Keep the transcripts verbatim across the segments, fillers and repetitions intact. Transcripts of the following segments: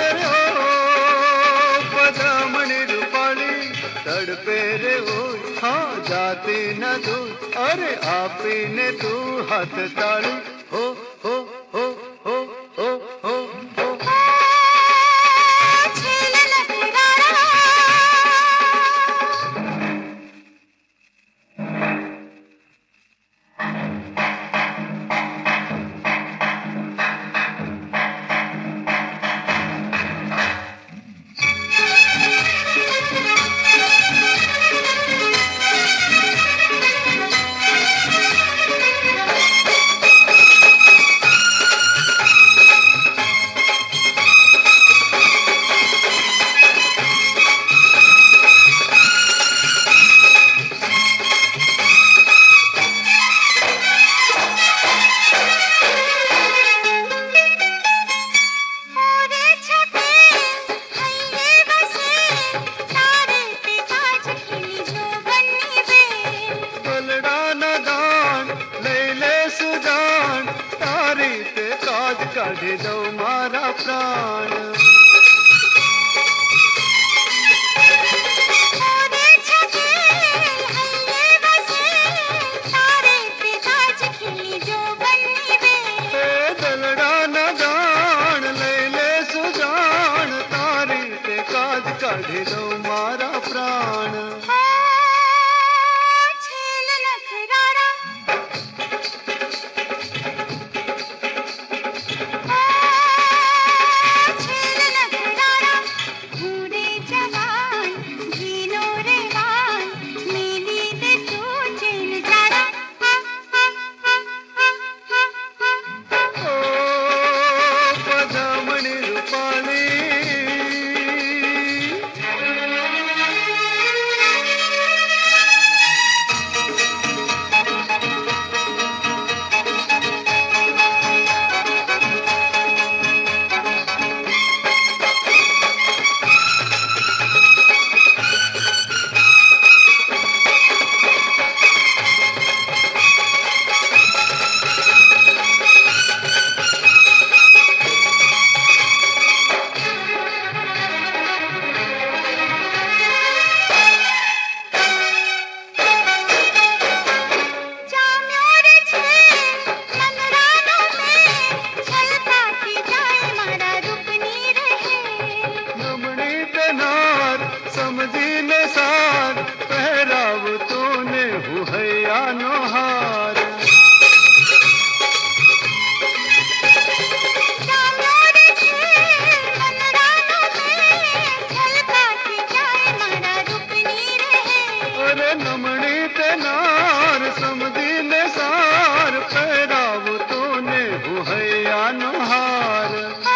अरे ओ पदामणि रूपाली तड़पे रे वो हाँ जाती न दूर अरे आपीने तू हाथ ताली हो हो हो हो हो हो हो काढ़े दो मारा प्राण दलड़ा न गान ले ले सुजान तारी ते काज काढ़े दो मारा प्राण समझी ले सार पहराव तूने हुआ नोहार अरे नमणी ते नार समझी ले सार पहराव तूने हुआ नोहार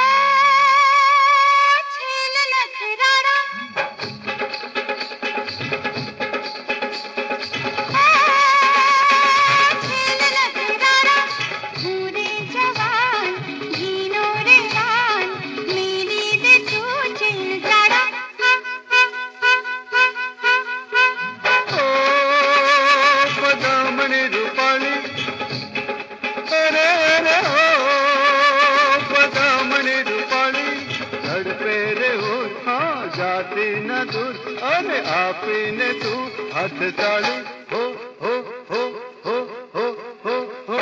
जाती न दूर अरे आपने तू हाथ ताली हो हो हो हो हो हो हो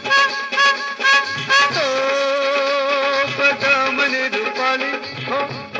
पदामणि रूपाली हो